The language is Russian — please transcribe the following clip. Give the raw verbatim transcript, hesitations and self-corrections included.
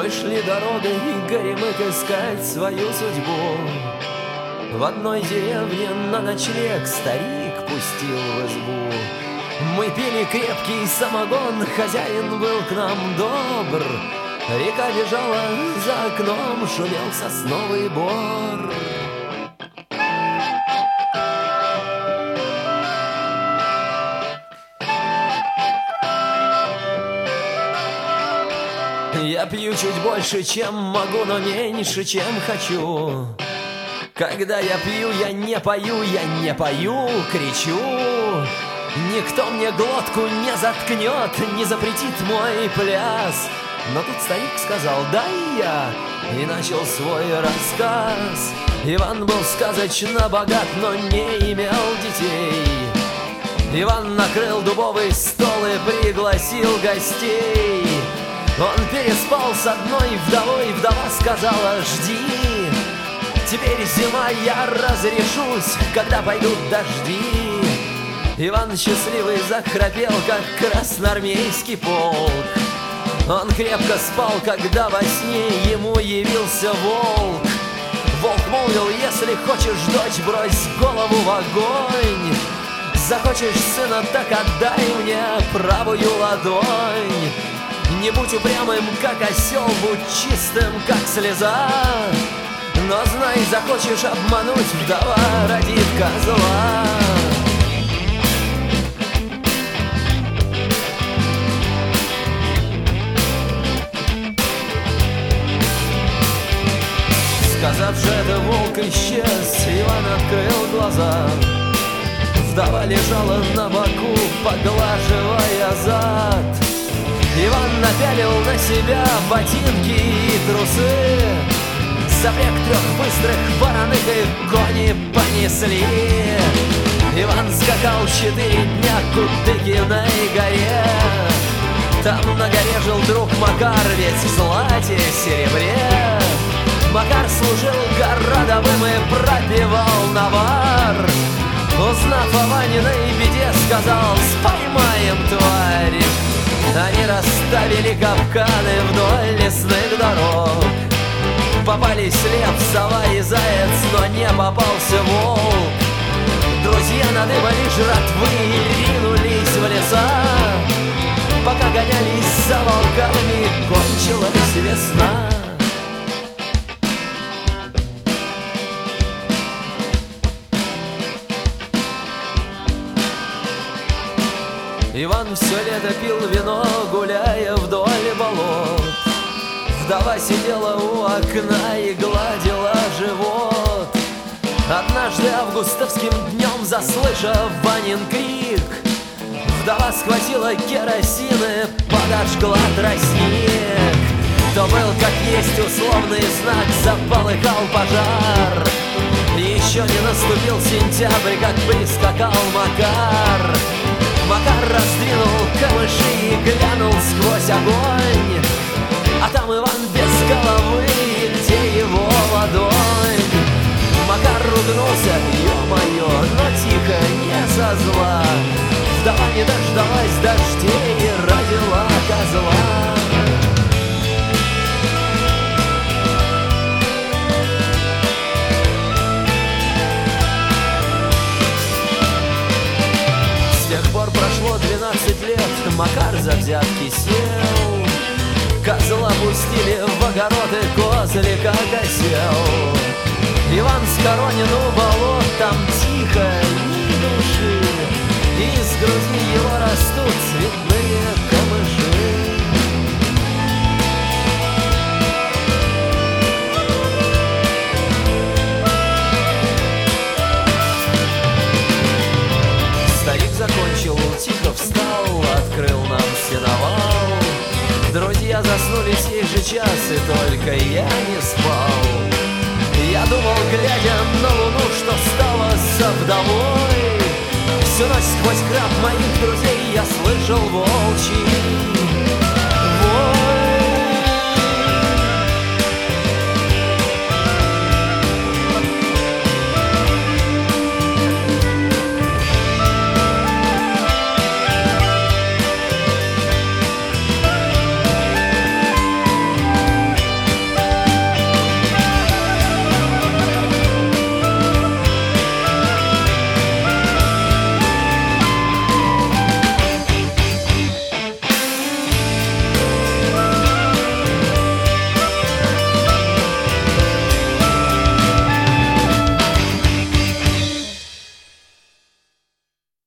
Домой шли дорогой Горемык искать свою судьбу. В одной деревне на ночлег старик пустил в избу. Мы пили крепкий самогон, хозяин был к нам добр. Река бежала за окном, шумел сосновый бор. Я пью чуть больше, чем могу, но меньше, чем хочу. Когда я пью, я не пою, я не пою, кричу. Никто мне глотку не заткнет, не запретит мой пляс. Но тут старик сказал: дай я, и начал свой рассказ. Иван был сказочно богат, но не имел детей. Иван накрыл дубовый стол и пригласил гостей. Он переспал с одной вдовой, вдова сказала: жди. Теперь зима, я разрешусь, когда пойдут дожди. Иван счастливый захрапел, как красноармейский полк. Он крепко спал, когда во сне ему явился волк. Волк молвил: если хочешь дочь, брось голову в огонь. Захочешь сына, так отдай мне правую ладонь. Не будь упрямым, как осел, будь чистым, как слеза. Но знай, захочешь обмануть, вдова родит козла. Сказав же это, волк исчез, Иван открыл глаза. Вдова лежала на боку, поглаживая зад. Иван напялил на себя ботинки и трусы. Запряг трех быстрых вороных, и кони понесли. Иван скакал четыре дня к Кутыкиной горе. Там на горе жил друг Макар, весь в злате и серебре. Макар служил городовым и пропивал навар. Узнав о Ваниной беде, сказал: споймаем тварь. Они расставили капканы вдоль лесных дорог. Попались лев, сова и заяц, но не попался волк. Друзья надыбали жратвы и ринулись в леса. Пока гонялись за волками, кончилась весна. Иван все лето пил вино, гуляя вдоль болот. Вдова сидела у окна и гладила живот. Однажды августовским днем, заслышав Ванин крик, вдова схватила керосин и подожгла тростник. То был, как есть, условный знак, заполыхал пожар. Еще не наступил сентябрь, как прискакал Макар. Макар раздвинул камыши и глянул сквозь огонь. А там Иван без головы, где его ладонь. Макар ругнулся: ё-моё, но тихо, не со зла. Вдова не дождалась дождей и родила козла. С тех пор прошло двенадцать лет, Макар за взятки сел. Козла пустили в огород, и козлика осел. Иван схоронен у болот, там тихо, ни души. Из груди его растут цветные камыши. Старик закончил, тихо встал, открыл нам сеновал. Друзья заснули сей же час, и только я не спал. Я думал, глядя на луну, что стало со вдовой. Всю ночь сквозь храп моих друзей я слышал вой.